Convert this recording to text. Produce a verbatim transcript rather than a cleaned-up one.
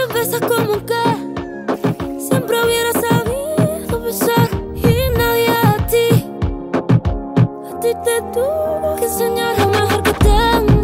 besas como que siempre hubiera sabido besar. Y nadie a ti, a ti te tuvo que enseñar lo mejor que tengo.